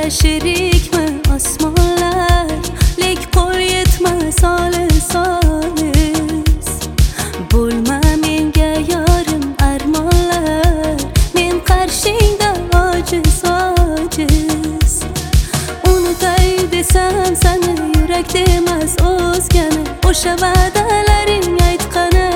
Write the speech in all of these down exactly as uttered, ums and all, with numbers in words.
sherikmi osmonlar, lek qo'l yetmas olis olis. Bo'lma menga yorim armonlar, men qarshingda ojiz ojiz. Unutay desam sani yurak demas o'zgani, o'sha va'dalaring aytqani.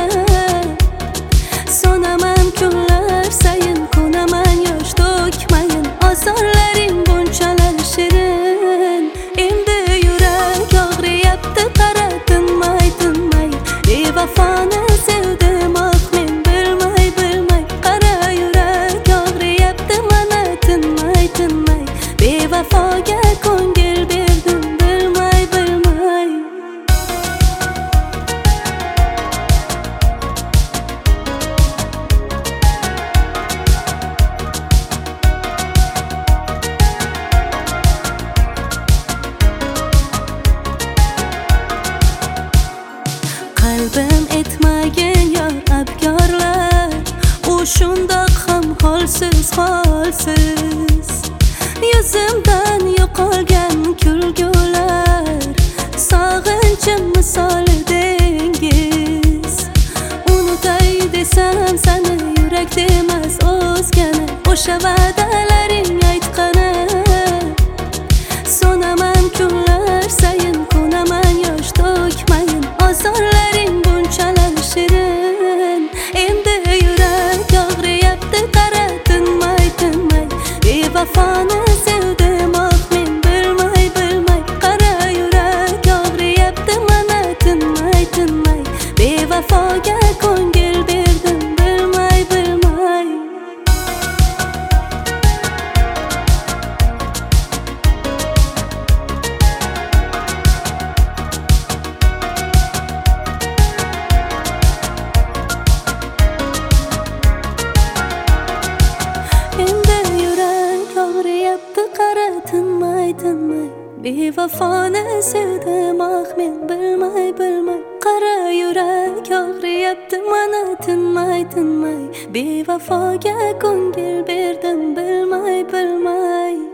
So'naman kunlar sayin, ko'naman yosh to'kmayin, ozorlaring bunchalar shirin. Endi yurak og'riyapti, qara tinmay tinmay, bevafoni sevdim ah men bilmay bilmay. Qara yurak og'riyapti, mana tinmay tinmay, bevafoga ko'ngil berdim bilmay bilmay. Qalbim etmagin yor abgorlar, u shundoq ham holsiz holsiz. Yuzimdan yo'qolgan kulgular, sog'inchim misoli dengiz. Unutay desam sani yurak demas o'zgani, o'sha va'dalaring aytqani. So'naman kunlar sayin, ko'naman yosh to'kmayin, ozorlaring bunchalar shirin. Endi yurak og'riyapti, qara tinmay tinmay, bevafoni sevdim ah men bilmay bilmay. Qara yurak og'riyapti, mana tinmay tinmay, bevafoga ko'ngil berdim bilmay bilmay. Endi yurak og'riyapti, qara tinmay tinmay, bevafoni sevdim ah men bilmay bilmay. Qara yurak og'riyapti, mana tinmay tinmay, bevafoga ko'ngil berdim bilmay bilmay.